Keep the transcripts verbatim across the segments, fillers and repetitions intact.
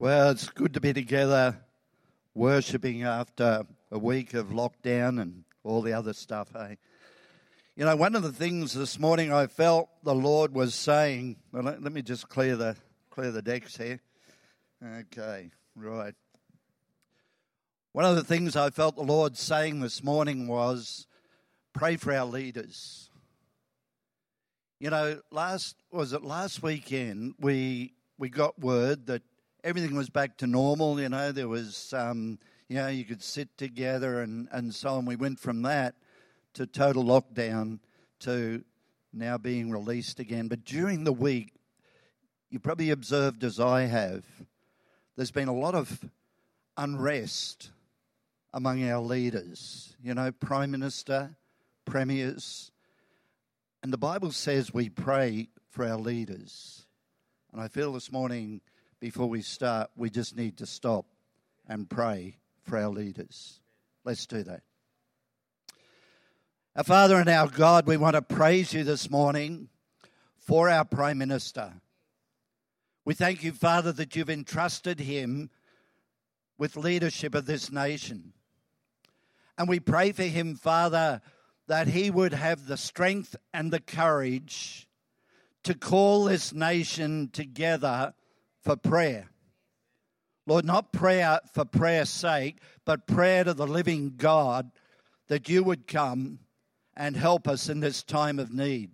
Well, it's good to be together worshipping after a week of lockdown and all the other stuff, hey? You know, one of the things this morning I felt the Lord was saying, well, let, let me just clear the clear the decks here. Okay, right. One of the things I felt the Lord saying this morning was, pray for our leaders. You know, last was it last weekend we we got word that everything was back to normal. You know, there was, um, you know, you could sit together and, and so on. We went from that to total lockdown to now being released again. But during the week, you probably observed as I have, there's been a lot of unrest among our leaders. You know, Prime Minister, premiers. And the Bible says we pray for our leaders. And I feel this morning, before we start, we just need to stop and pray for our leaders. Let's do that. Our Father and our God, we want to praise you this morning for our Prime Minister. We thank you, Father, that you've entrusted him with leadership of this nation. And we pray for him, Father, that he would have the strength and the courage to call this nation together for prayer. Lord, not prayer for prayer's sake, but prayer to the living God, that you would come and help us in this time of need.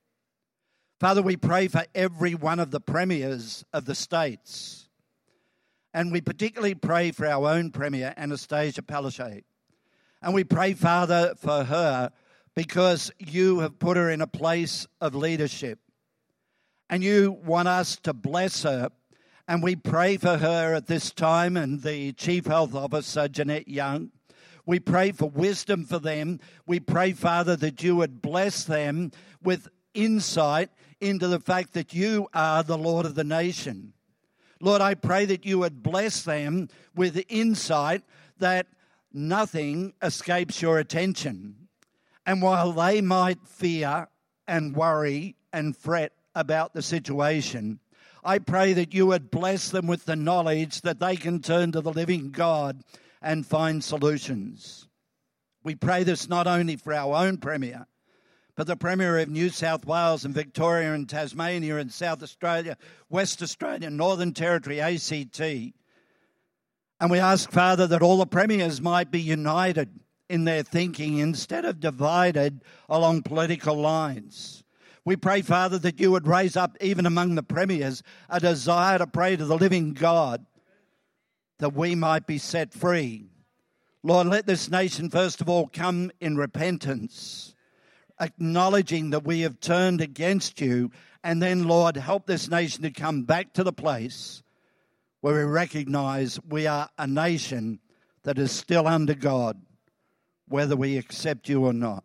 Father, we pray for every one of the premiers of the states. And we particularly pray for our own Premier, Anastasia Palaszczuk. And we pray, Father, for her because you have put her in a place of leadership. And you want us to bless her. And we pray for her at this time and the Chief Health Officer, Jeanette Young. We pray for wisdom for them. We pray, Father, that you would bless them with insight into the fact that you are the Lord of the nation. Lord, I pray that you would bless them with insight that nothing escapes your attention. And while they might fear and worry and fret about the situation, I pray that you would bless them with the knowledge that they can turn to the living God and find solutions. We pray this not only for our own Premier, but the Premier of New South Wales and Victoria and Tasmania and South Australia, West Australia, Northern Territory, A C T. And we ask, Father, that all the Premiers might be united in their thinking instead of divided along political lines. We pray, Father, that you would raise up, even among the premiers, a desire to pray to the living God that we might be set free. Lord, let this nation, first of all, come in repentance, acknowledging that we have turned against you, and then, Lord, help this nation to come back to the place where we recognize we are a nation that is still under God, whether we accept you or not.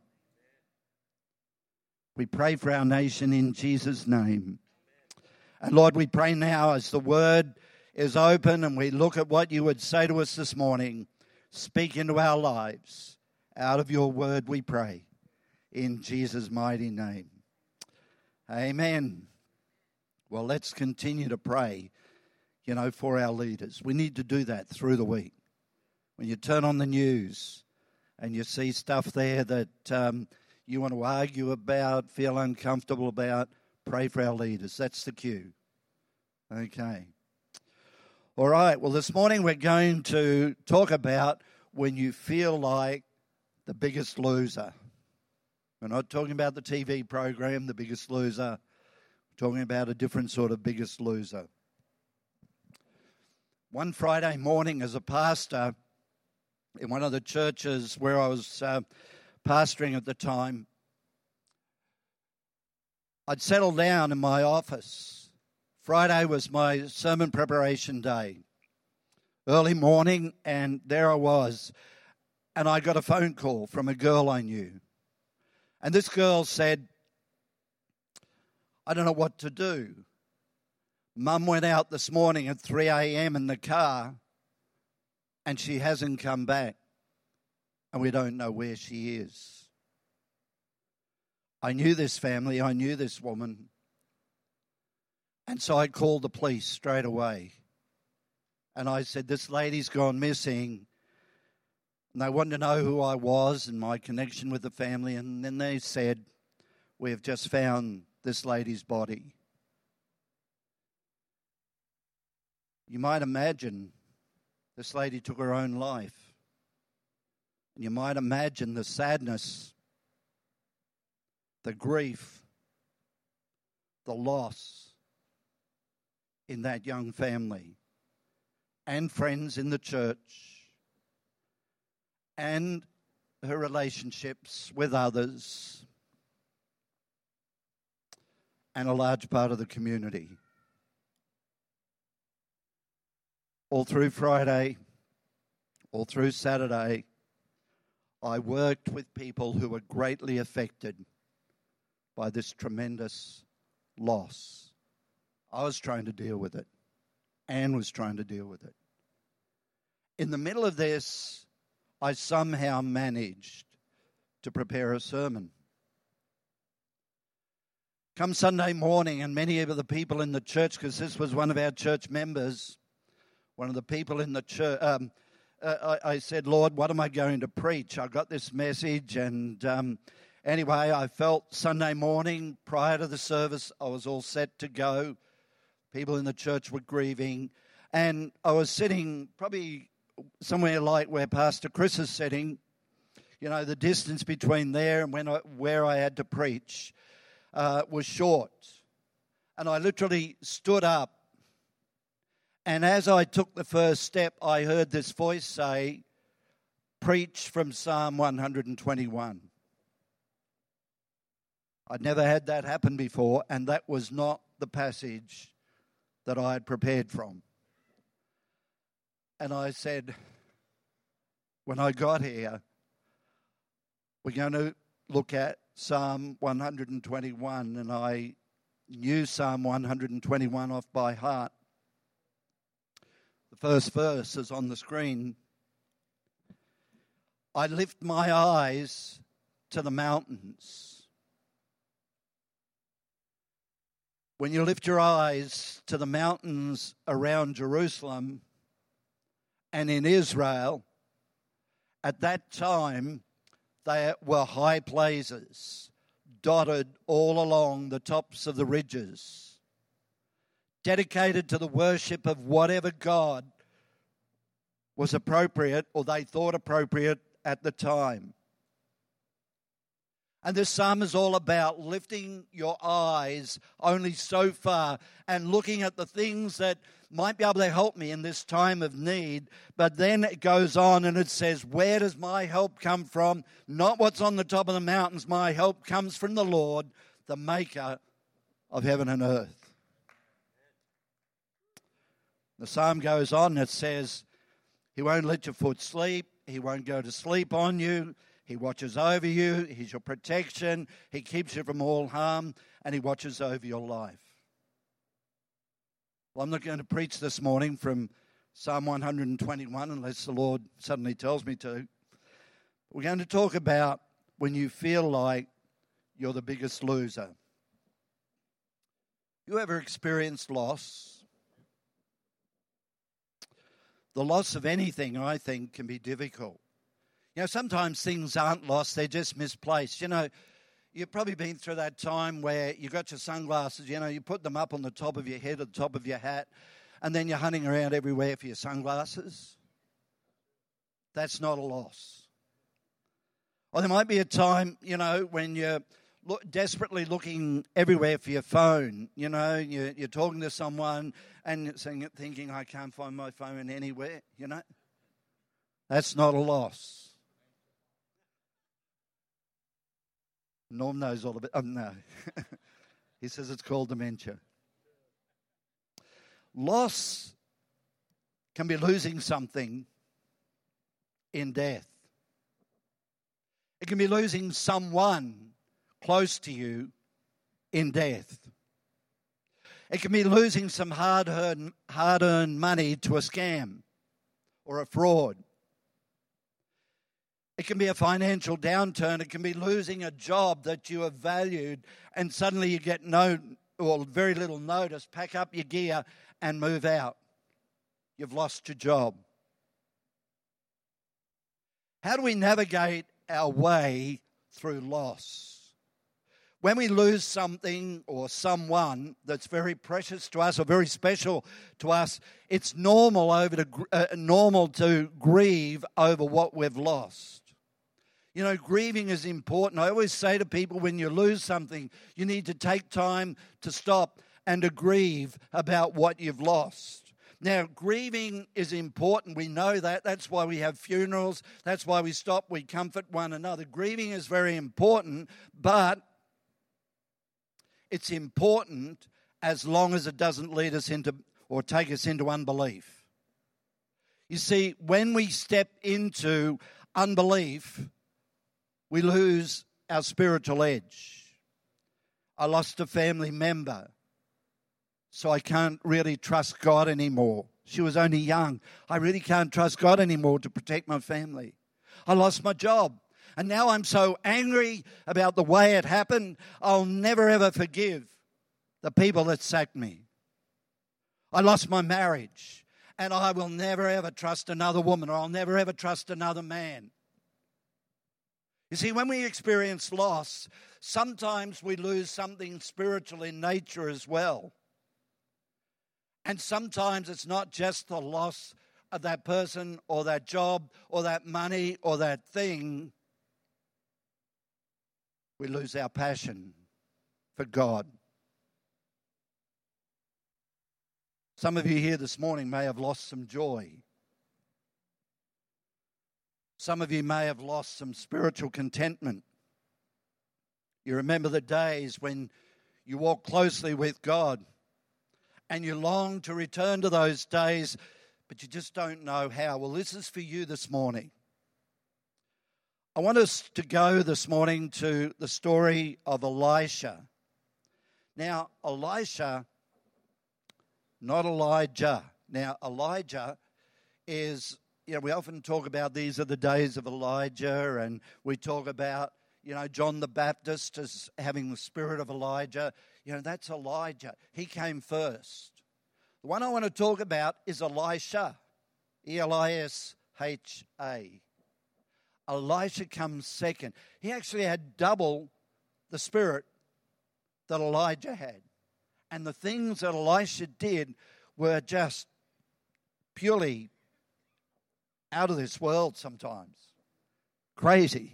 We pray for our nation in Jesus' name. And Lord, we pray now as the word is open and we look at what you would say to us this morning, speak into our lives. Out of your word we pray. In Jesus' mighty name. Amen. Well, let's continue to pray, you know, for our leaders. We need to do that through the week. When you turn on the news and you see stuff there that um, you want to argue about, feel uncomfortable about, pray for our leaders. That's the cue. Okay. All right. Well, this morning we're going to talk about when you feel like the biggest loser. We're not talking about the T V program, The Biggest Loser. We're talking about a different sort of biggest loser. One Friday morning as a pastor in one of the churches where I was uh, pastoring at the time, I'd settled down in my office. Friday was my sermon preparation day. Early morning, and there I was. And I got a phone call from a girl I knew. And this girl said, I don't know what to do. Mum went out this morning at three a.m. in the car, and she hasn't come back. And we don't know where she is. I knew this family. I knew this woman. And so I called the police straight away. And I said, this lady's gone missing. And they wanted to know who I was and my connection with the family. And then they said, we have just found this lady's body. You might imagine this lady took her own life. And you might imagine the sadness, the grief, the loss in that young family and friends in the church and her relationships with others and a large part of the community. All through Friday, all through Saturday, I worked with people who were greatly affected by this tremendous loss. I was trying to deal with it. Anne was trying to deal with it. In the middle of this, I somehow managed to prepare a sermon. Come Sunday morning, and many of the people in the church, because this was one of our church members, one of the people in the church, um, uh, I, I said, Lord, what am I going to preach? I got this message, and um, anyway, I felt Sunday morning prior to the service, I was all set to go. People in the church were grieving, and I was sitting probably somewhere like where Pastor Chris is sitting. You know, the distance between there and when I, where I had to preach uh, was short. And I literally stood up, and as I took the first step, I heard this voice say, preach from Psalm one twenty-one. I'd never had that happen before, and that was not the passage that I had prepared from. And I said, when I got here, we're going to look at Psalm one twenty-one, and I knew Psalm one twenty-one off by heart. The first verse is on the screen. I lift my eyes to the mountains. When you lift your eyes to the mountains around Jerusalem and in Israel, at that time, they were high places, dotted all along the tops of the ridges, dedicated to the worship of whatever God was appropriate or they thought appropriate at the time. And this psalm is all about lifting your eyes only so far and looking at the things that might be able to help me in this time of need. But then it goes on and it says, where does my help come from? Not what's on the top of the mountains. My help comes from the Lord, the maker of heaven and earth. The psalm goes on, it says, he won't let your foot sleep. He won't go to sleep on you. He watches over you. He's your protection. He keeps you from all harm, and he watches over your life. Well, I'm not going to preach this morning from Psalm one twenty-one unless the Lord suddenly tells me to. We're going to talk about when you feel like you're the biggest loser. You ever experienced loss? The loss of anything, I think, can be difficult. You know, sometimes things aren't lost, they're just misplaced. You know, you've probably been through that time where you got your sunglasses, you know, you put them up on the top of your head, at the top of your hat, and then you're hunting around everywhere for your sunglasses. That's not a loss. Or there might be a time, you know, when you're look, desperately looking everywhere for your phone. You know, you're, you're talking to someone and you're saying, thinking, I can't find my phone anywhere, you know. That's not a loss. Norm knows all about it. Oh, no. He says it's called dementia. Loss can be losing something in death. It can be losing someone close to you in death. It can be losing some hard-earned, hard-earned money to a scam or a fraud. It can be a financial downturn. It can be losing a job that you have valued and suddenly you get no or very little notice, pack up your gear and move out. you've lost your job. How do we navigate our way through loss? When we lose something or someone that's very precious to us or very special to us, it's normal over to uh, normal to grieve over what we've lost. You know, grieving is important. I always say to people, when you lose something, you need to take time to stop and to grieve about what you've lost. Now, grieving is important. We know that. That's why we have funerals. That's why we stop. We comfort one another. Grieving is very important, but it's important as long as it doesn't lead us into or take us into unbelief. You see, when we step into unbelief, we lose our spiritual edge. I lost a family member, so I can't really trust God anymore. She was only young. I really can't trust God anymore to protect my family. I lost my job. And now I'm so angry about the way it happened, I'll never ever forgive the people that sacked me. I lost my marriage, and I will never ever trust another woman, or I'll never ever trust another man. You see, when we experience loss, sometimes we lose something spiritual in nature as well. And sometimes it's not just the loss of that person or that job or that money or that thing. We lose our passion for God. Some of you here this morning may have lost some joy. Some of you may have lost some spiritual contentment. You remember the days when you walked closely with God and you long to return to those days, but you just don't know how. Well, this is for you this morning. I want us to go this morning to the story of Elisha. Now, Elisha, not Elijah. Now, Elijah is, you know, we often talk about these are the days of Elijah, and we talk about, you know, John the Baptist as having the spirit of Elijah. You know, that's Elijah. He came first. The one I want to talk about is Elisha, E L I S H A. Elisha comes second. He actually had double the spirit that Elijah had. And the things that Elisha did were just purely out of this world sometimes. Crazy.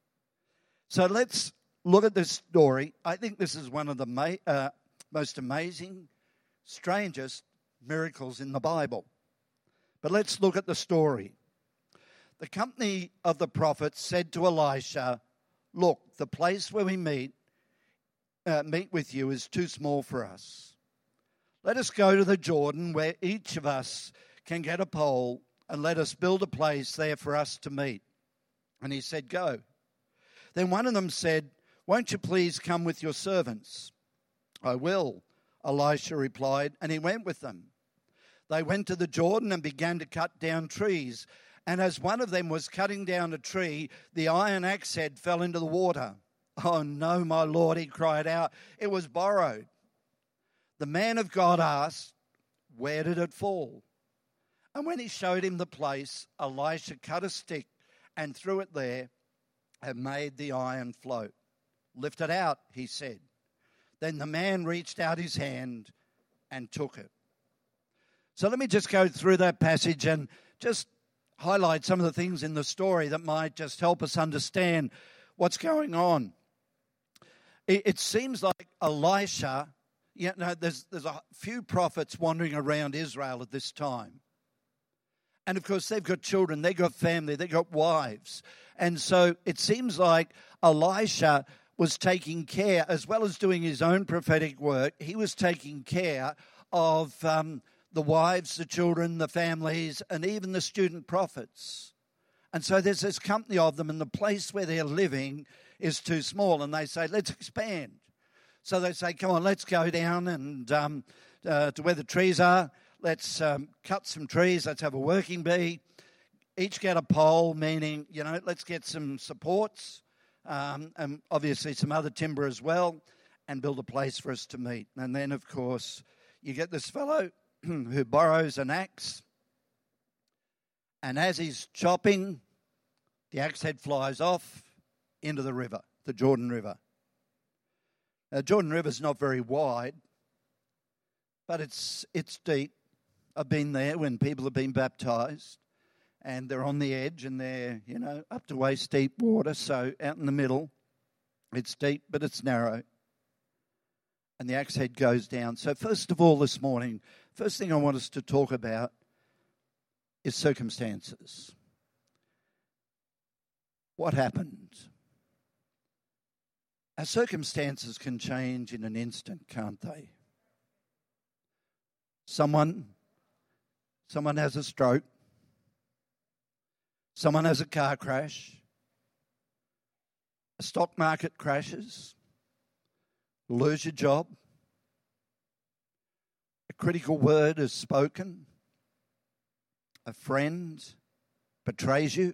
So let's look at this story. I think this is one of the ma- uh, most amazing, strangest miracles in the Bible. But let's look at the story. The company of the prophets said to Elisha, "Look, the place where we meet uh, meet with you is too small for us. Let us go to the Jordan where each of us can get a pole, and let us build a place there for us to meet." And he said, "Go." Then one of them said, "Won't you please come with your servants?" "I will," Elisha replied, and he went with them. They went to the Jordan and began to cut down trees. And as one of them was cutting down a tree, the iron axe head fell into the water. "Oh no, my Lord," he cried out, "it was borrowed." The man of God asked, "Where did it fall?" And when he showed him the place, Elisha cut a stick and threw it there and made the iron float. "Lift it out," he said. Then the man reached out his hand and took it. So let me just go through that passage and just highlight some of the things in the story that might just help us understand what's going on. It, it seems like Elisha, you know, there's, there's a few prophets wandering around Israel at this time. And of course, they've got children, they've got family, they've got wives. And so it seems like Elisha was taking care, as well as doing his own prophetic work, he was taking care of um, the wives, the children, the families, and even the student prophets. And so there's this company of them, and the place where they're living is too small. And they say, let's expand. So they say, come on, let's go down and um, uh, to where the trees are. Let's um, cut some trees. Let's have a working bee. Each get a pole, meaning, you know, let's get some supports um, and obviously some other timber as well, and build a place for us to meet. And then, of course, you get this fellow who borrows an axe, And as he's chopping, the axe head flies off into the river, the Jordan River. Now, the Jordan River's not very wide, but it's it's deep. I've been there when people have been baptised, and they're on the edge, and they're, you know, up to waist deep water, so out in the middle, it's deep, but it's narrow. And the axe head goes down. So first of all this morning, first thing I want us to talk about is circumstances. What happened? Our circumstances can change in an instant, can't they? Someone, someone has a stroke. Someone has a car crash. A stock market crashes. Lose your job. A critical word is spoken. A friend betrays you.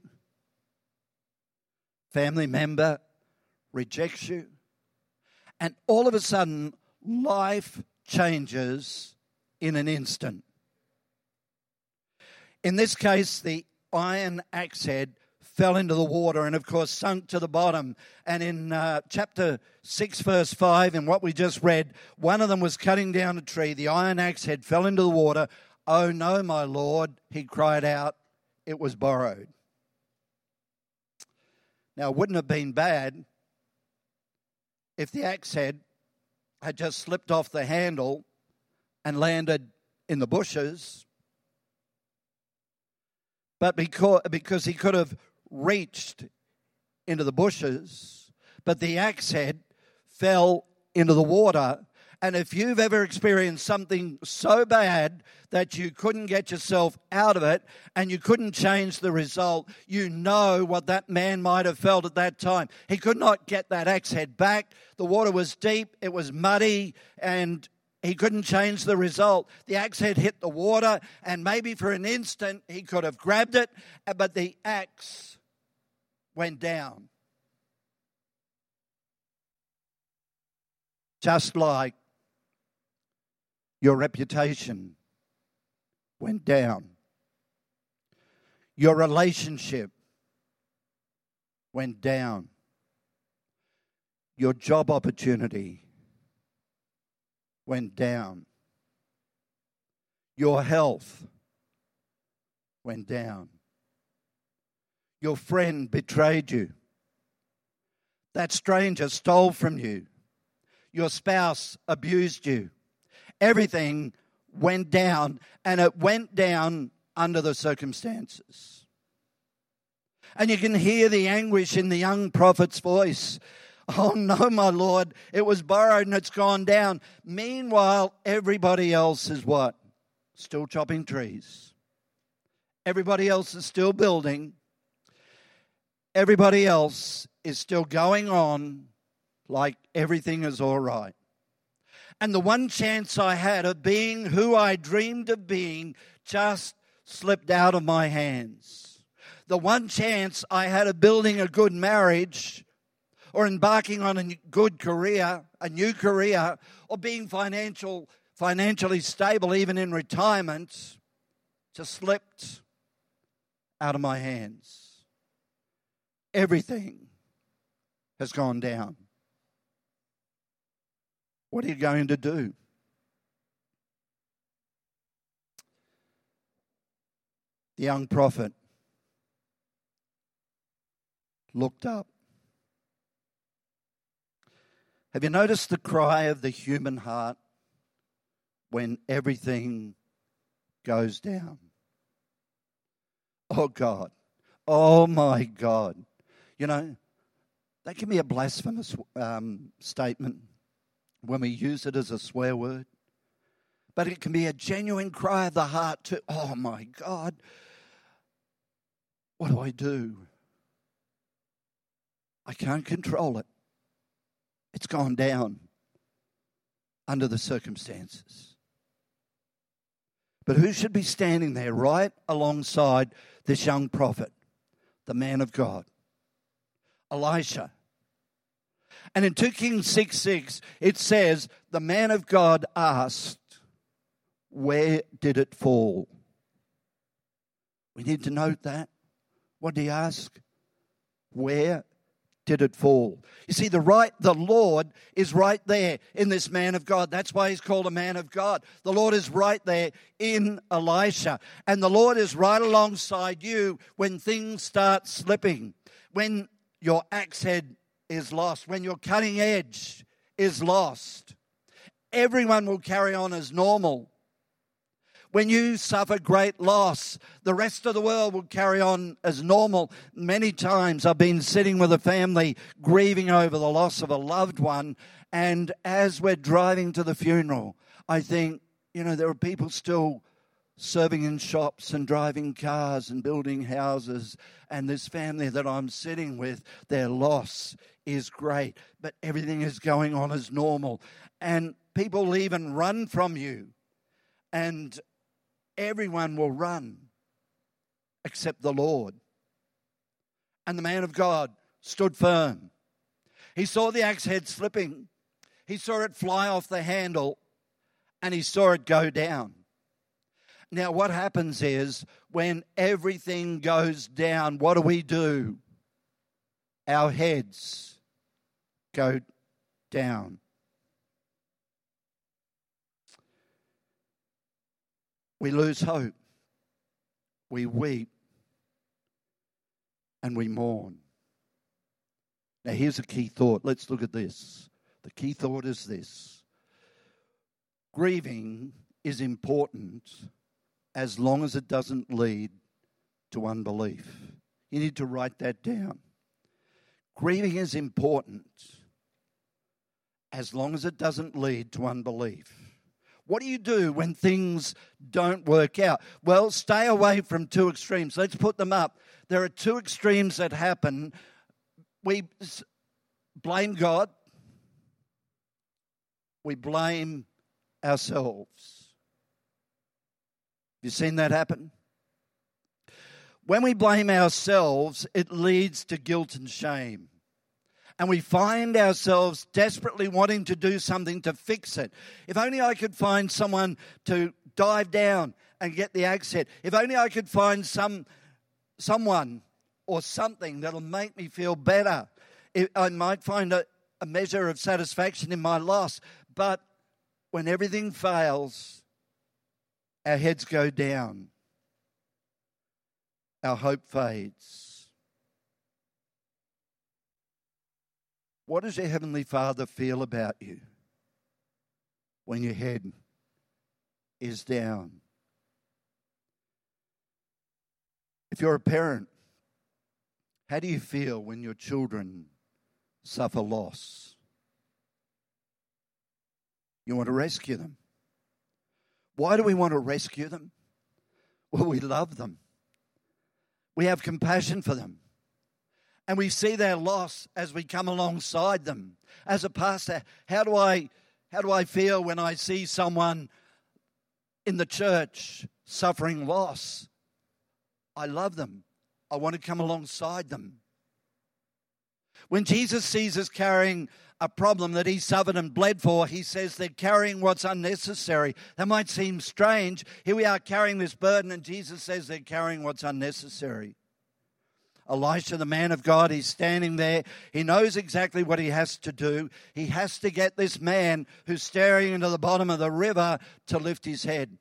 Family member rejects you. And all of a sudden, life changes in an instant. In this case, the iron axe head fell into the water and, of course, sunk to the bottom. And in uh, chapter six, verse five, in what we just read, one of them was cutting down a tree. The iron axe head fell into the water. "Oh, no, my Lord," he cried out, "it was borrowed." Now, it wouldn't have been bad if the axe head had just slipped off the handle and landed in the bushes. But because, because he could have reached into the bushes, but the axe head fell into the water. And if you've ever experienced something so bad that you couldn't get yourself out of it and you couldn't change the result, you know what that man might have felt at that time. He could not get that axe head back. The water was deep, it was muddy, and he couldn't change the result. The axe head hit the water, and maybe for an instant he could have grabbed it, but the axe went down. Just like your reputation went down. Your relationship went down. Your job opportunity went down. Your health went down. Your friend betrayed you. That stranger stole from you. Your spouse abused you. Everything went down, and it went down under the circumstances. And you can hear the anguish in the young prophet's voice. "Oh no, my Lord, it was borrowed and it's gone down." Meanwhile, everybody else is what? Still chopping trees. Everybody else is still building. Everybody else is still going on like everything is all right. And the one chance I had of being who I dreamed of being just slipped out of my hands. The one chance I had of building a good marriage or embarking on a good career, a new career, or being financial, financially stable even in retirement, just slipped out of my hands. Everything has gone down. What are you going to do? The young prophet looked up. Have you noticed the cry of the human heart when everything goes down? Oh God, oh my God. You know, that can be a blasphemous um, statement when we use it as a swear word. But it can be a genuine cry of the heart to, oh my God, what do I do? I can't control it. It's gone down under the circumstances. But who should be standing there right alongside this young prophet, the man of God? Elisha. And in Second Kings six six, it says, the man of God asked, where did it fall? We need to note that. What did he ask? Where did it fall? You see, the right, the Lord is right there in this man of God. That's why he's called a man of God. The Lord is right there in Elisha. And the Lord is right alongside you when things start slipping, when your axe head is lost, when your cutting edge is lost. Everyone will carry on as normal. When you suffer great loss, the rest of the world will carry on as normal. Many times I've been sitting with a family grieving over the loss of a loved one, and as we're driving to the funeral, I think, you know, there are people still serving in shops and driving cars and building houses, and this family that I'm sitting with, their loss is great, but everything is going on as normal. And people even run from you, and everyone will run except the Lord. And the man of God stood firm. He saw the axe head slipping. He saw it fly off the handle, and he saw it go down. Now, what happens is when everything goes down, what do we do? Our heads go down. We lose hope, we weep, and we mourn. Now here's a key thought. Let's look at this. The key thought is this. Grieving is important as long as it doesn't lead to unbelief. You need to write that down. Grieving is important as long as it doesn't lead to unbelief. What do you do when things don't work out? Well, stay away from two extremes. Let's put them up. There are two extremes that happen. We blame God. We blame ourselves. Have you seen that happen? When we blame ourselves, it leads to guilt and shame. And we find ourselves desperately wanting to do something to fix it. If only I could find someone to dive down and get the axe head. If only I could find some someone or something that'll make me feel better. I might find a, a measure of satisfaction in my loss. But when everything fails, our heads go down. Our hope fades. What does your Heavenly Father feel about you when your head is down? If you're a parent, how do you feel when your children suffer loss? You want to rescue them. Why do we want to rescue them? Well, we love them. We have compassion for them. And we see their loss as we come alongside them. As a pastor, how do I how do I feel when I see someone in the church suffering loss? I love them. I want to come alongside them. When Jesus sees us carrying a problem that he suffered and bled for, he says they're carrying what's unnecessary. That might seem strange. Here we are carrying this burden, and Jesus says they're carrying what's unnecessary. Elisha, the man of God, he's standing there. He knows exactly what he has to do. He has to get this man who's staring into the bottom of the river to lift his head.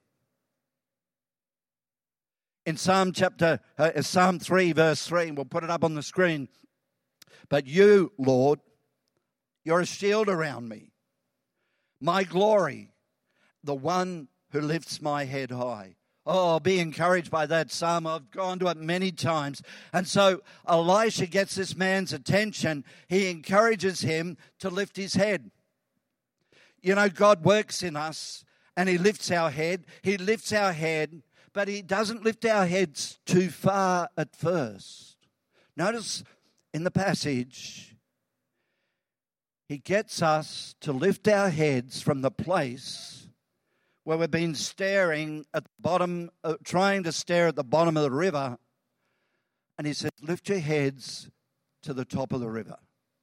In Psalm chapter, uh, Psalm three, verse three, we'll put it up on the screen. But you, Lord, you're a shield around me, my glory, the one who lifts my head high. Oh, be encouraged by that psalm. I've gone to it many times. And so Elisha gets this man's attention. He encourages him to lift his head. You know, God works in us and he lifts our head. He lifts our head, but he doesn't lift our heads too far at first. Notice in the passage, he gets us to lift our heads from the place where we've been staring at the bottom, uh, trying to stare at the bottom of the river. And he says, lift your heads to the top of the river,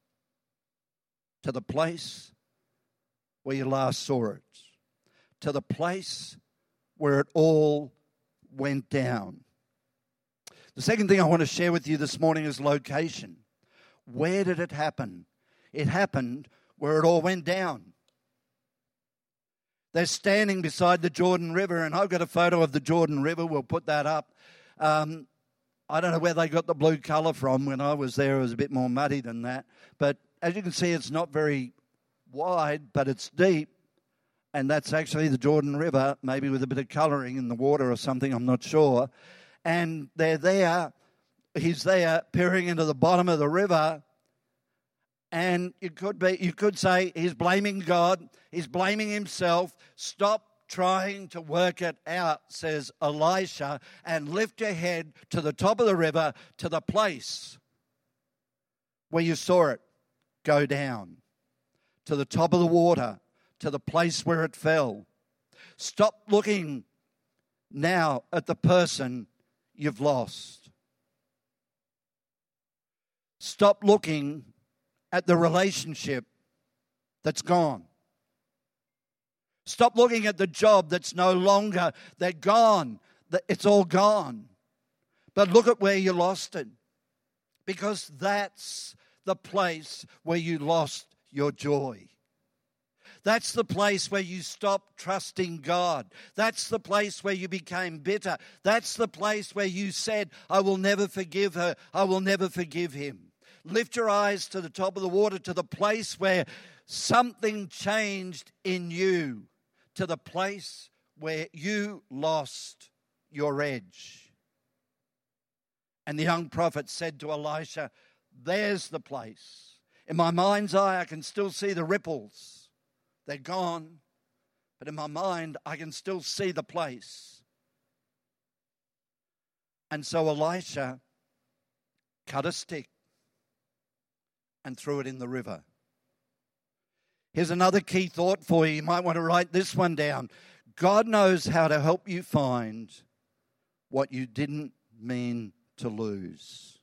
to the place where you last saw it, to the place where it all went down. The second thing I want to share with you this morning is location. Where did it happen? It happened where it all went down. They're standing beside the Jordan River, and I've got a photo of the Jordan River. We'll put that up. Um, I don't know where they got the blue colour from. When I was there, it was a bit more muddy than that. But as you can see, it's not very wide, but it's deep. And that's actually the Jordan River, maybe with a bit of colouring in the water or something, I'm not sure. And they're there, he's there peering into the bottom of the river. And you could be, you could say he's blaming God, he's blaming himself. Stop trying to work it out, says Elisha, and lift your head to the top of the river, to the place where you saw it go down, to the top of the water, to the place where it fell. Stop looking now at the person you've lost. Stop looking at the relationship that's gone. Stop looking at the job that's no longer, they're gone. It's all gone. But look at where you lost it. Because that's the place where you lost your joy. That's the place where you stopped trusting God. That's the place where you became bitter. That's the place where you said, I will never forgive her. I will never forgive him. Lift your eyes to the top of the water, to the place where something changed in you, to the place where you lost your edge. And the young prophet said to Elisha, there's the place. In my mind's eye, I can still see the ripples. They're gone, but in my mind, I can still see the place. And so Elisha cut a stick and threw it in the river. Here's another key thought for you. You might want to write this one down. God knows how to help you find what you didn't mean to lose.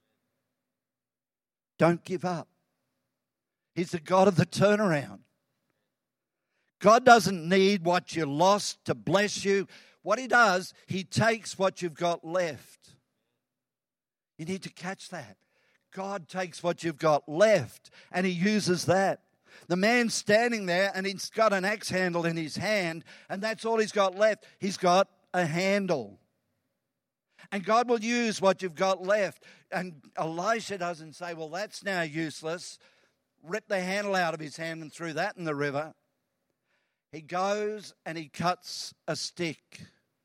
Don't give up. He's the God of the turnaround. God doesn't need what you lost to bless you. What he does, he takes what you've got left. You need to catch that. God takes what you've got left and he uses that. The man's standing there and he's got an axe handle in his hand and that's all he's got left. He's got a handle. And God will use what you've got left. And Elisha doesn't say, well, that's now useless. Rip the handle out of his hand and threw that in the river. He goes and he cuts a stick.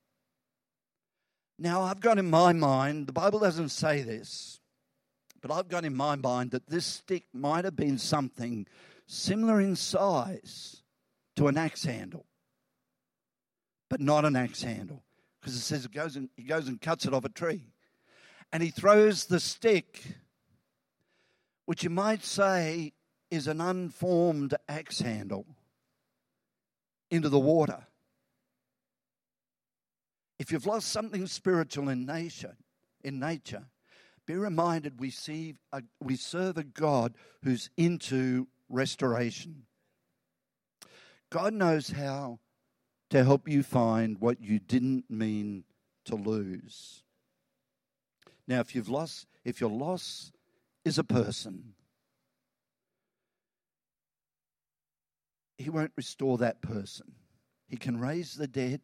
Now, I've got in my mind, the Bible doesn't say this, but I've got in my mind that this stick might have been something similar in size to an axe handle, but not an axe handle, because it says it goes and, he goes and cuts it off a tree. And he throws the stick, which you might say is an unformed axe handle, into the water. If you've lost something spiritual in nature, in nature, be reminded we see a, we serve a God who's into restoration. God knows how to help you find what you didn't mean to lose. Now, if you've lost, if your loss is a person, he won't restore that person. He can raise the dead,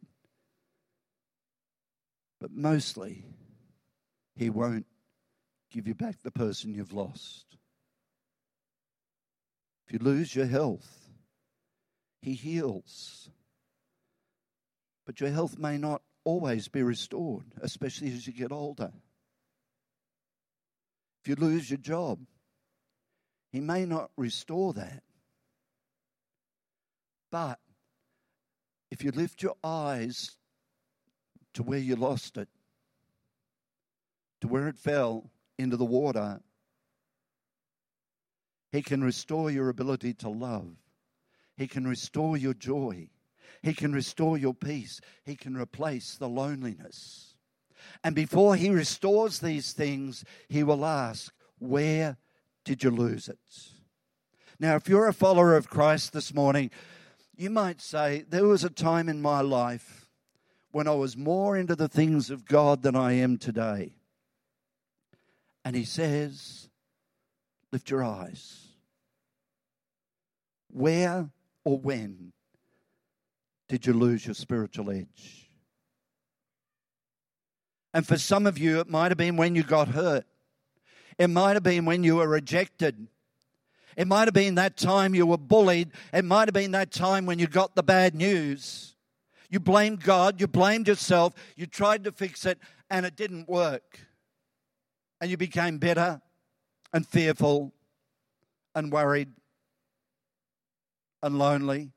but mostly he won't give you back the person you've lost. If you lose your health, he heals. But your health may not always be restored, especially as you get older. If you lose your job, he may not restore that. But if you lift your eyes to where you lost it, to where it fell into the water, he can restore your ability to love. He can restore your joy. He can restore your peace. He can replace the loneliness. And before he restores these things, he will ask, where did you lose it? Now, if you're a follower of Christ this morning, you might say, there was a time in my life when I was more into the things of God than I am today. And he says, lift your eyes. Where or when did you lose your spiritual edge? And for some of you, it might have been when you got hurt. It might have been when you were rejected. It might have been that time you were bullied. It might have been that time when you got the bad news. You blamed God. You blamed yourself. You tried to fix it, and it didn't work. And you became bitter and fearful and worried and lonely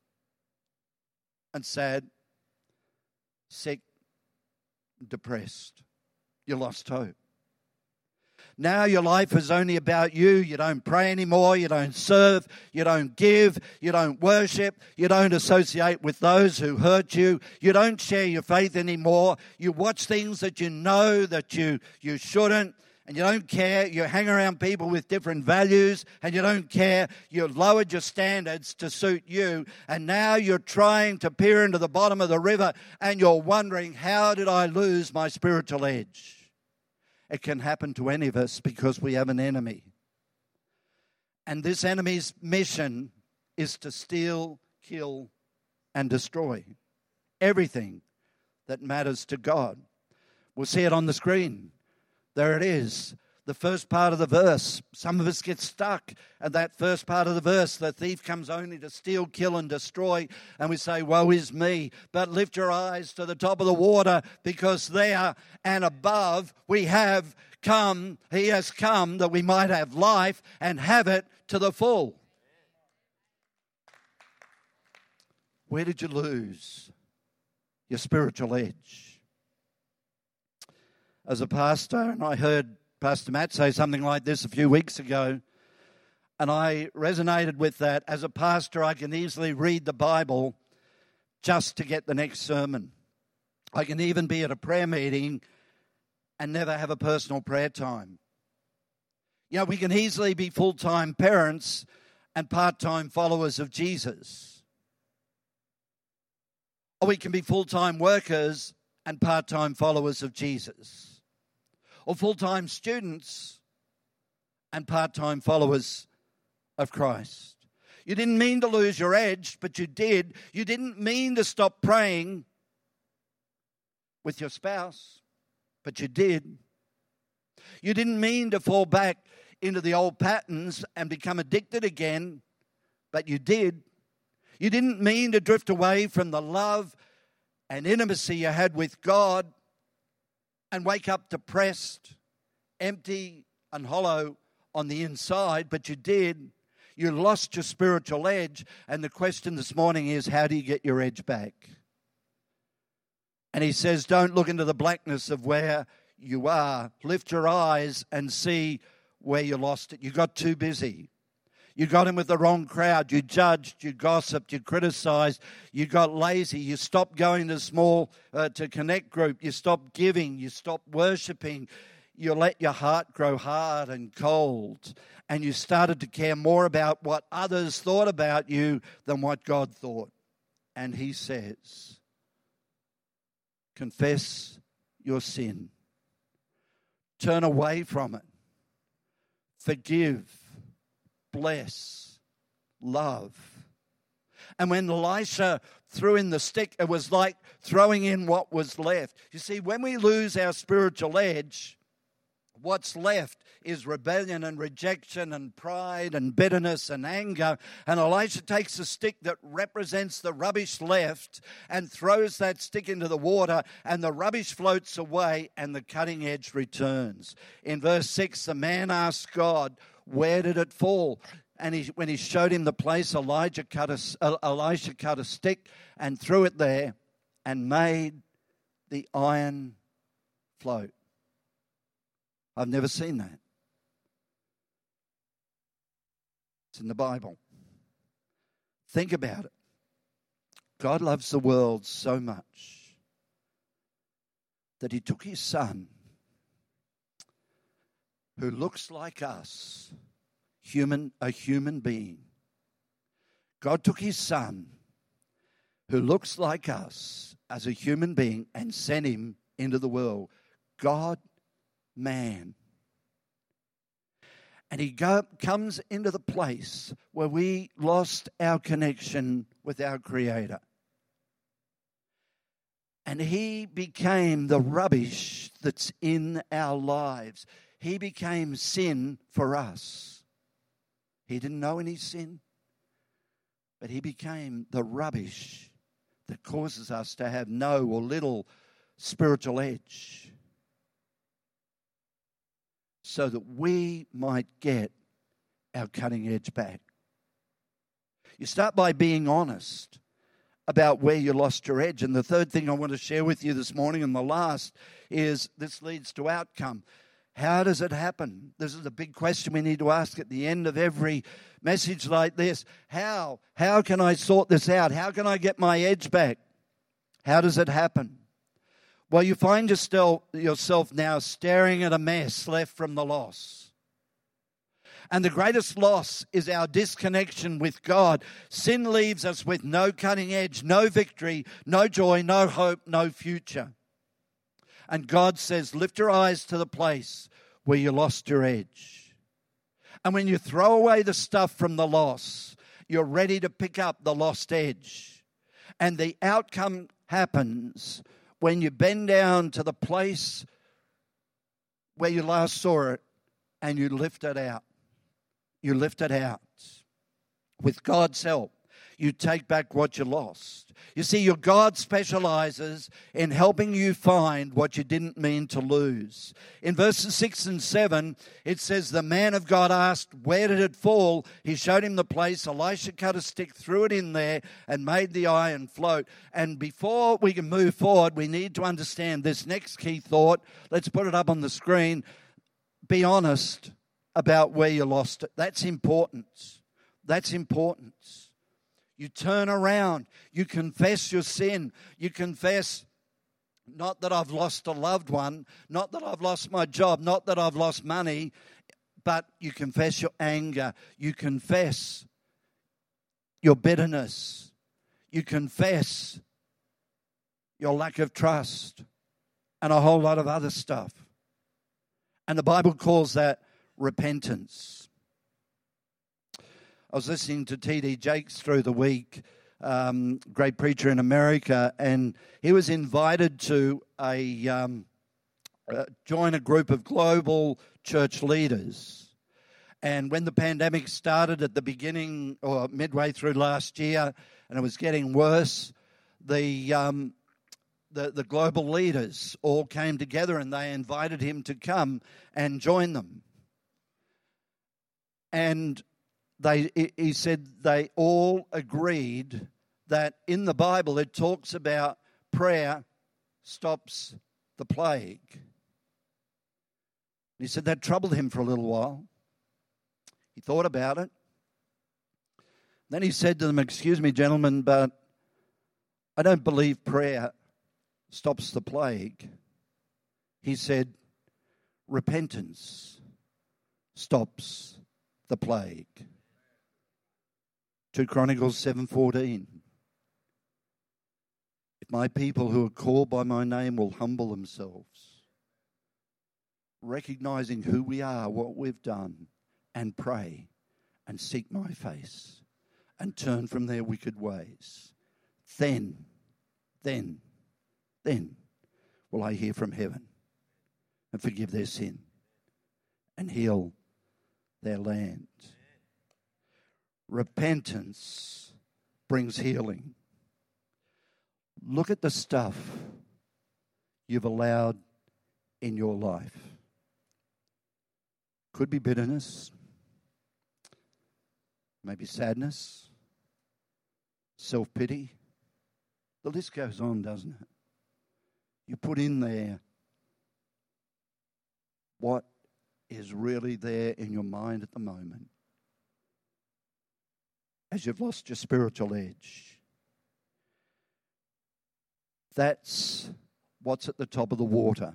and sad, sick, depressed. You lost hope. Now your life is only about you. You don't pray anymore. You don't serve. You don't give. You don't worship. You don't associate with those who hurt you. You don't share your faith anymore. You watch things that you know that you, you shouldn't, and you don't care. You hang around people with different values, and you don't care. You've lowered your standards to suit you, and now you're trying to peer into the bottom of the river, and you're wondering, how did I lose my spiritual edge? It can happen to any of us because we have an enemy. And this enemy's mission is to steal, kill, and destroy everything that matters to God. We'll see it on the screen. There it is. The first part of the verse. Some of us get stuck at that first part of the verse. The thief comes only to steal, kill, and destroy. And we say, woe is me. But lift your eyes to the top of the water, because there and above we have come, he has come that we might have life and have it to the full. Where did you lose your spiritual edge? As a pastor, and I heard Pastor Matt say something like this a few weeks ago, and I resonated with that. As a pastor, I can easily read the Bible just to get the next sermon. I can even be at a prayer meeting and never have a personal prayer time. You know, we can easily be full-time parents and part-time followers of Jesus. Or we can be full-time workers and part-time followers of Jesus. Or full-time students and part-time followers of Christ. You didn't mean to lose your edge, but you did. You didn't mean to stop praying with your spouse, but you did. You didn't mean to fall back into the old patterns and become addicted again, but you did. You didn't mean to drift away from the love and intimacy you had with God and wake up depressed, empty and hollow on the inside, but you did. You lost your spiritual edge, and the question this morning is, how do you get your edge back? And he says, don't look into the blackness of where you are. Lift your eyes and see where you lost it. You got too busy. You got in with the wrong crowd. You judged, you gossiped, you criticized, you got lazy. You stopped going to small, uh, to connect group. You stopped giving. You stopped worshiping. You let your heart grow hard and cold. And you started to care more about what others thought about you than what God thought. And he says, confess your sin. Turn away from it. Forgive. Bless, love. And when Elisha threw in the stick, it was like throwing in what was left. You see, when we lose our spiritual edge, what's left is rebellion and rejection and pride and bitterness and anger. And Elisha takes a stick that represents the rubbish left and throws that stick into the water, and the rubbish floats away and the cutting edge returns. In verse six, the man asked God, where did it fall? And he, when he showed him the place, Elijah cut a, Elisha cut a stick and threw it there and made the iron float. I've never seen that. It's in the Bible. Think about it. God loves the world so much that he took his son, who looks like us, human, a human being. God took his son, who looks like us as a human being, and sent him into the world. God, man. And he go, comes into the place where we lost our connection with our Creator. And he became the rubbish that's in our lives. He became sin for us. He didn't know any sin, but he became the rubbish that causes us to have no or little spiritual edge, so that we might get our cutting edge back. You start by being honest about where you lost your edge. And the third thing I want to share with you this morning, and the last, is this leads to outcome. How does it happen? This is a big question we need to ask at the end of every message like this. How? How can I sort this out? How can I get my edge back? How does it happen? Well, you find yourself now staring at a mess left from the loss. And the greatest loss is our disconnection with God. Sin leaves us with no cutting edge, no victory, no joy, no hope, no future. And God says, lift your eyes to the place where you lost your edge. And when you throw away the stuff from the loss, you're ready to pick up the lost edge. And the outcome happens when you bend down to the place where you last saw it and you lift it out. You lift it out. With God's help, you take back what you lost. You see, your God specializes in helping you find what you didn't mean to lose. In verses six and seven, it says, the man of God asked, where did it fall? He showed him the place. Elisha cut a stick, threw it in there, and made the iron float. And before we can move forward, we need to understand this next key thought. Let's put it up on the screen. Be honest about where you lost it. That's important. That's important. You turn around. You confess your sin. You confess, not that I've lost a loved one, not that I've lost my job, not that I've lost money, but you confess your anger. You confess your bitterness. You confess your lack of trust and a whole lot of other stuff. And the Bible calls that repentance. I was listening to T D Jakes through the week, um, great preacher in America, and he was invited to a um, uh, join a group of global church leaders. And when the pandemic started at the beginning or midway through last year, and it was getting worse, the um, the, the global leaders all came together and they invited him to come and join them. And they, he said they all agreed that in the Bible it talks about prayer stops the plague. He said that troubled him for a little while. He thought about it. Then he said to them, excuse me, gentlemen, but I don't believe prayer stops the plague. He said, repentance stops the plague. Second Chronicles seven fourteen. If my people who are called by my name will humble themselves, recognizing who we are, what we've done, and pray and seek my face and turn from their wicked ways, then, then, then will I hear from heaven and forgive their sin and heal their land. Repentance brings healing. Look at the stuff you've allowed in your life. Could be bitterness, maybe sadness, self-pity. The list goes on, doesn't it? You put in there what is really there in your mind at the moment as you've lost your spiritual edge. That's what's at the top of the water.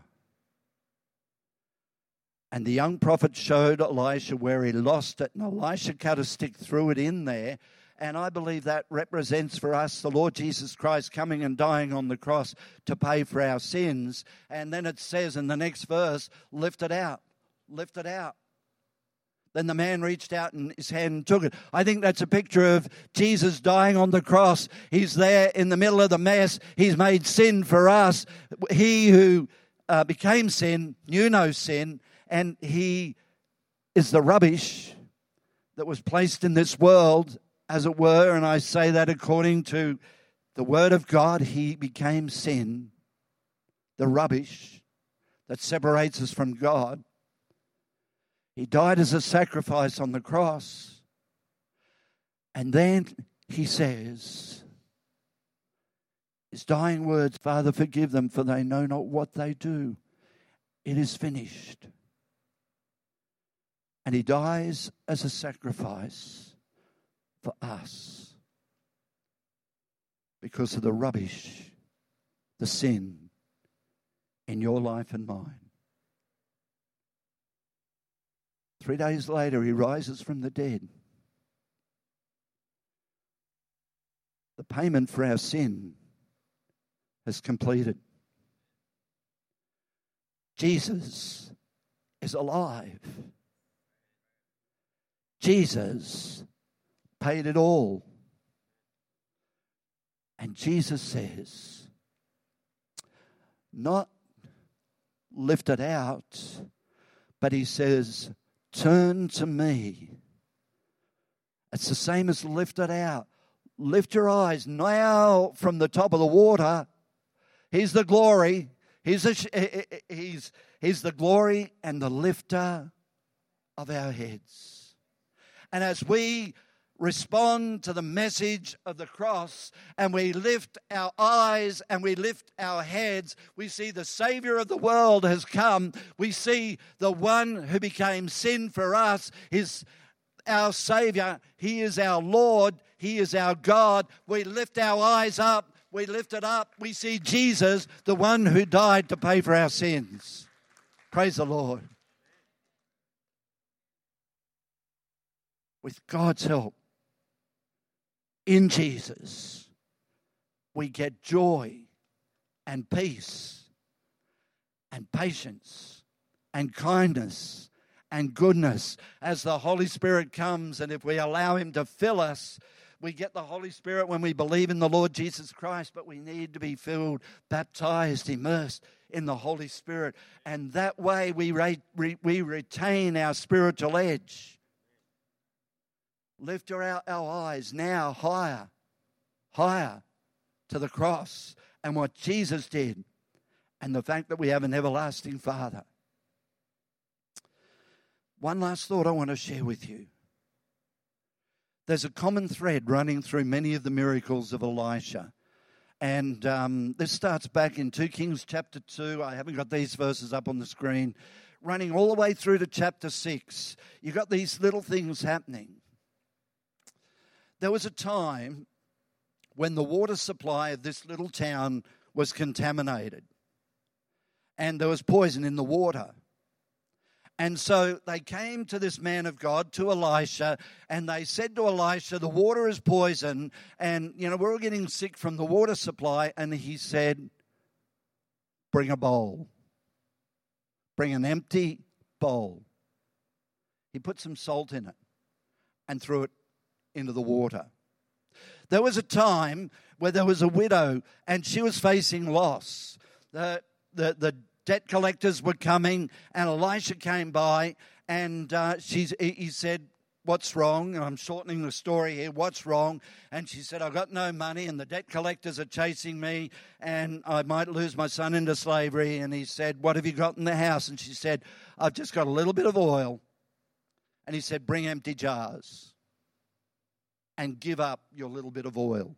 And the young prophet showed Elisha where he lost it, and Elisha cut a stick, threw it in there. And I believe that represents for us the Lord Jesus Christ coming and dying on the cross to pay for our sins. And then it says in the next verse, lift it out, lift it out. Then the man reached out and his hand and took it. I think that's a picture of Jesus dying on the cross. He's there in the middle of the mess. He's made sin for us. He who uh, became sin knew no sin, and he is the rubbish that was placed in this world, as it were, and I say that according to the Word of God. He became sin, the rubbish that separates us from God. He died as a sacrifice on the cross. And then he says, his dying words, Father, forgive them, for they know not what they do. It is finished. And he dies as a sacrifice for us because of the rubbish, the sin in your life and mine. Three days later, he rises from the dead. The payment for our sin is completed. Jesus is alive. Jesus paid it all. And Jesus says, not lift it out, but he says, turn to me. It's the same as lift it out. Lift your eyes now from the top of the water. He's the glory. He's the, he's, he's the glory and the lifter of our heads. And as we respond to the message of the cross and we lift our eyes and we lift our heads, we see the Savior of the world has come. We see the one who became sin for us is our Savior. He is our Lord. He is our God. We lift our eyes up. We lift it up. We see Jesus, the one who died to pay for our sins. Praise the Lord. With God's help, in Jesus, we get joy and peace and patience and kindness and goodness as the Holy Spirit comes. And if we allow him to fill us, we get the Holy Spirit when we believe in the Lord Jesus Christ, but we need to be filled, baptized, immersed in the Holy Spirit. And that way we, re- re- we retain our spiritual edge. Lift our, our eyes now higher, higher to the cross and what Jesus did and the fact that we have an everlasting Father. One last thought I want to share with you. There's a common thread running through many of the miracles of Elisha. And um, this starts back in Second Kings chapter two. I haven't got these verses up on the screen. Running all the way through to chapter six. You've got these little things happening. There was a time when the water supply of this little town was contaminated. And there was poison in the water. And so they came to this man of God, to Elisha, and they said to Elisha, the water is poison, and, you know, we're all getting sick from the water supply. And he said, bring a bowl. Bring an empty bowl. He put some salt in it and threw it into the water. There was a time where there was a widow and she was facing loss. The, the, the debt collectors were coming and Elisha came by and uh, she's, he said, what's wrong? And I'm shortening the story here. What's wrong? And she said, I've got no money and the debt collectors are chasing me and I might lose my son into slavery. And he said, what have you got in the house? And she said, I've just got a little bit of oil. And he said, bring empty jars. And give up your little bit of oil.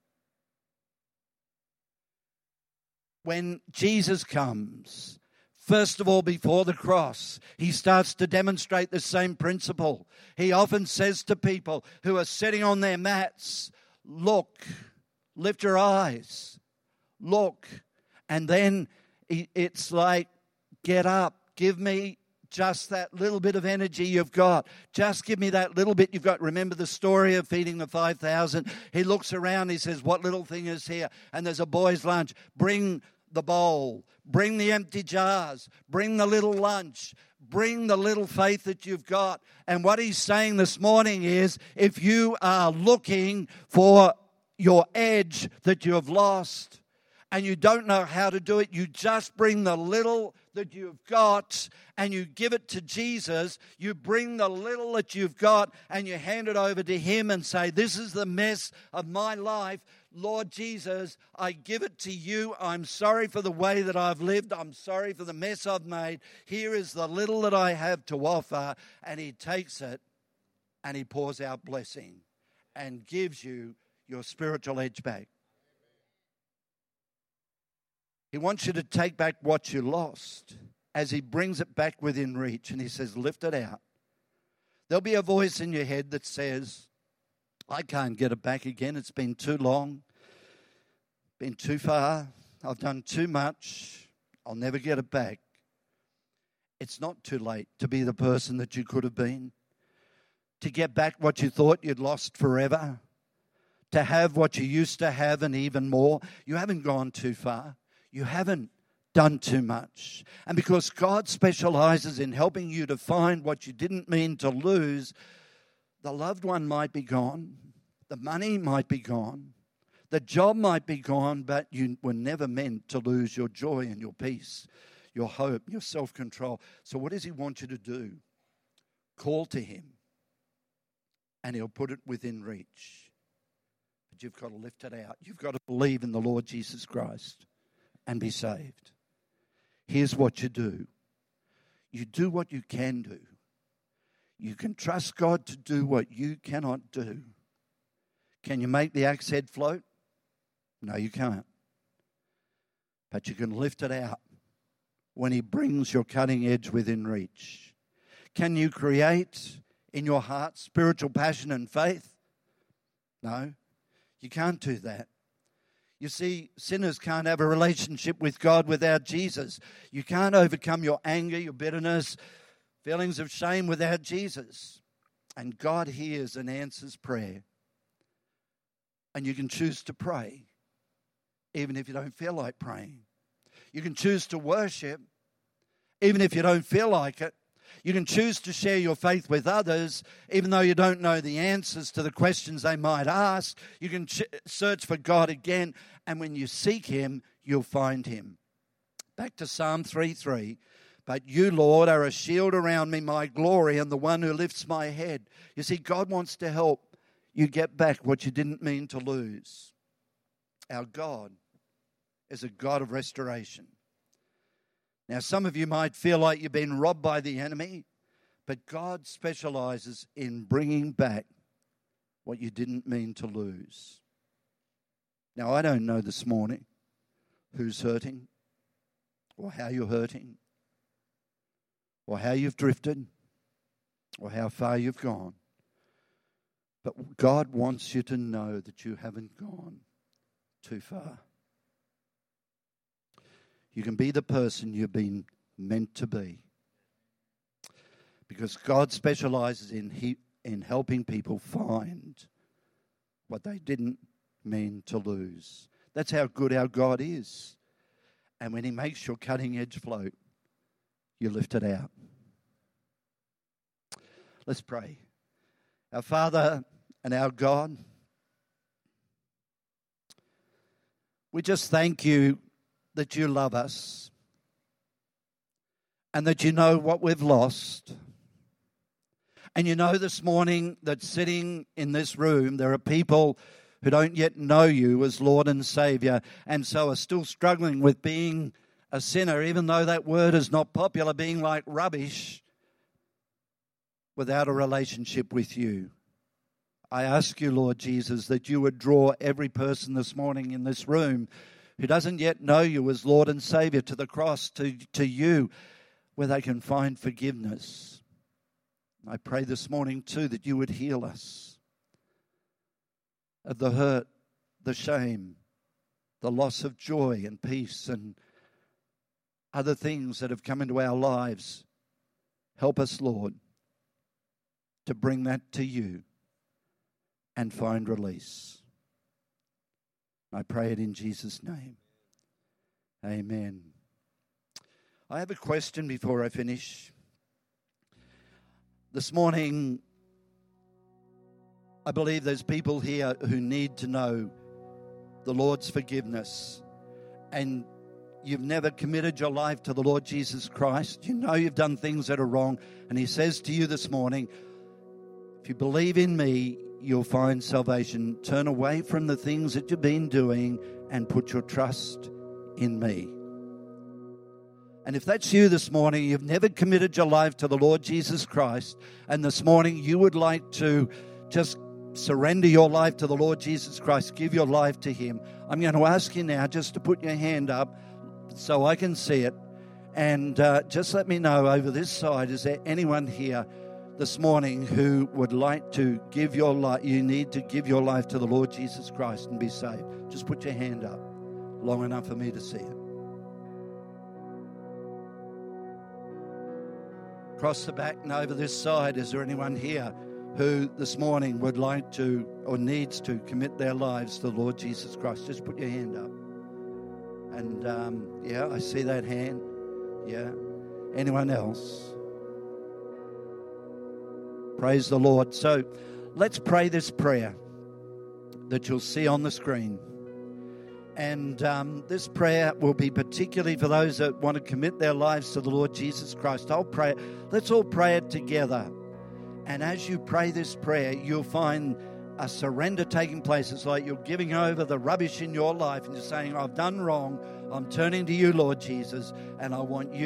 When Jesus comes, first of all, before the cross, he starts to demonstrate the same principle. He often says to people who are sitting on their mats, look, lift your eyes, look. And then it's like, get up, give me just that little bit of energy you've got. Just give me that little bit you've got. Remember the story of feeding the five thousand? He looks around, he says, what little thing is here? And there's a boy's lunch. Bring the bowl. Bring the empty jars. Bring the little lunch. bring the little faith that you've got. And what he's saying this morning is, if you are looking for your edge that you have lost and you don't know how to do it, you just bring the little that you've got and you give it to Jesus. You bring the little that you've got and you hand it over to him and say, this is the mess of my life. Lord Jesus, I give it to you. I'm sorry for the way that I've lived. I'm sorry for the mess I've made. Here is the little that I have to offer. And he takes it and he pours out blessing and gives you your spiritual edge back. He wants you to take back what you lost as he brings it back within reach. And he says, lift it out. There'll be a voice in your head that says, I can't get it back again. It's been too long, been too far. I've done too much. I'll never get it back. It's not too late to be the person that you could have been, to get back what you thought you'd lost forever, to have what you used to have and even more. You haven't gone too far. You haven't done too much. And because God specializes in helping you to find what you didn't mean to lose, the loved one might be gone, the money might be gone, the job might be gone, but you were never meant to lose your joy and your peace, your hope, your self-control. So what does he want you to do? Call to him, and he'll put it within reach. But you've got to lift it out. You've got to believe in the Lord Jesus Christ and be saved. Here's what you do. You do what you can do. You can trust God to do what you cannot do. Can you make the axe head float? No, you can't. But you can lift it out when he brings your cutting edge within reach. Can you create in your heart spiritual passion and faith? No, you can't do that. You see, sinners can't have a relationship with God without Jesus. You can't overcome your anger, your bitterness, feelings of shame without Jesus. And God hears and answers prayer. And you can choose to pray, even if you don't feel like praying. You can choose to worship, even if you don't feel like it. You can choose to share your faith with others, even though you don't know the answers to the questions they might ask. You can ch- search for God again, and when you seek him, you'll find him. Back to Psalm three three. But you, Lord, are a shield around me, my glory, and the one who lifts my head. You see, God wants to help you get back what you didn't mean to lose. Our God is a God of restoration. Now, some of you might feel like you've been robbed by the enemy, but God specializes in bringing back what you didn't mean to lose. Now, I don't know this morning who's hurting or how you're hurting or how you've drifted or how far you've gone. But God wants you to know that you haven't gone too far. You can be the person you've been meant to be. Because God specializes in he, in helping people find what they didn't mean to lose. That's how good our God is. And when he makes your cutting edge float, you lift it out. Let's pray. Our Father and our God, we just thank you that you love us and that you know what we've lost. And you know this morning that sitting in this room, there are people who don't yet know you as Lord and Savior and so are still struggling with being a sinner, even though that word is not popular, being like rubbish without a relationship with you. I ask you, Lord Jesus, that you would draw every person this morning in this room who doesn't yet know you as Lord and Savior to the cross, to, to you, where they can find forgiveness. I pray this morning too that you would heal us of the hurt, the shame, the loss of joy and peace and other things that have come into our lives. Help us, Lord, to bring that to you and find release. I pray it in Jesus' name. Amen. I have a question before I finish. This morning, I believe there's people here who need to know the Lord's forgiveness. And you've never committed your life to the Lord Jesus Christ. You know you've done things that are wrong. And He says to you this morning, if you believe in me, you'll find salvation. Turn away from the things that you've been doing and put your trust in me. And if that's you this morning, you've never committed your life to the Lord Jesus Christ, and this morning you would like to just surrender your life to the Lord Jesus Christ, give your life to Him, I'm going to ask you now just to put your hand up so I can see it. And uh, just let me know over this side, is there anyone here this morning who would like to give your life, you need to give your life to the Lord Jesus Christ and be saved? Just put your hand up long enough for me to see it. Across the back and over this side, is there anyone here who this morning would like to or needs to commit their lives to the Lord Jesus Christ? Just put your hand up. And um, yeah, I see that hand. Yeah. Anyone else? Praise the Lord. So let's pray this prayer that you'll see on the screen. And um, this prayer will be particularly for those that want to commit their lives to the Lord Jesus Christ. I'll pray it. Let's all pray it together. And as you pray this prayer, you'll find a surrender taking place. It's like you're giving over the rubbish in your life and you're saying, I've done wrong. I'm turning to you, Lord Jesus, and I want you